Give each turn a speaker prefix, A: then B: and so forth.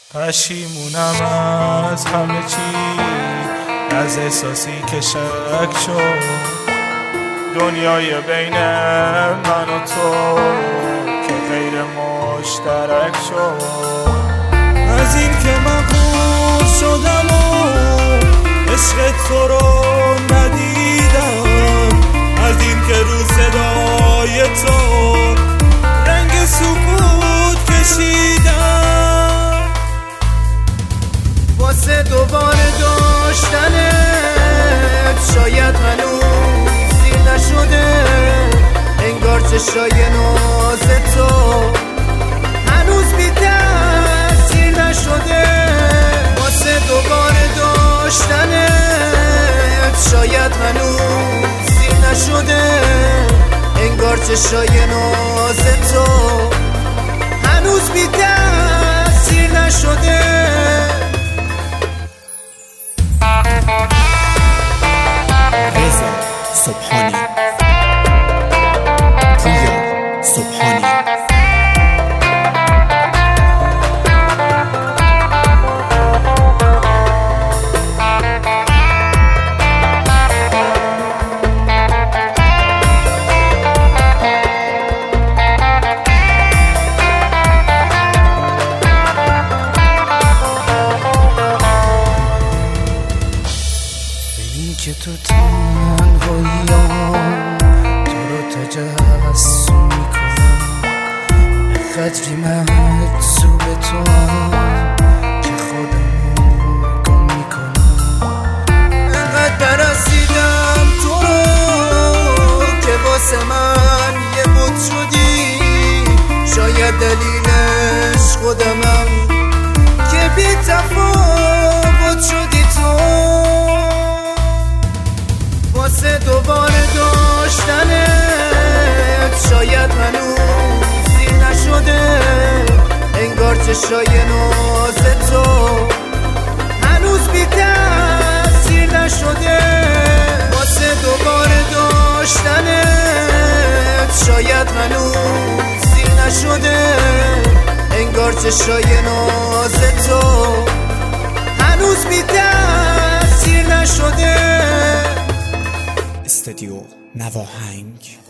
A: پشیمونم از همه چی، از احساسی که شک شد دنیای بین من و تو که غیر مشترک شد.
B: از این که مغرور شدم و عشق تو رو ندیدم، از این که رو صدای تو رنگ سکوت کشیدم، واسه دوباره داشتنت شاید هنوز دیر نشده، انگار چشای ناز تو هنوز بی تأثیر نشده. واسه دوباره داشتنت شاید هنوز دیر نشده، انگار چشای ناز تو هنوز بی تأثیر نشده.
C: رضا سبحانی، پویا سبحانی.
B: که تو تنهاییام تو رو تجسم میکنم، به قدری مجذوب تو هم که خودم رو گم میکنم. انقدر برسیدم تو رو که واسه من یه بود شدی، شاید دلیلش خودمم که بی تفاوت شدی تو. واسه دوباره داشتنت شاید هنوز دیر نشده، انگار چشای ناز تو هنوز بی تأثیر نشده. واسه دوباره داشتنت شاید هنوز دیر نشده، انگار چشای ناز تو هنوز بی تأثیر نشده.
C: استودیو نواهنگ.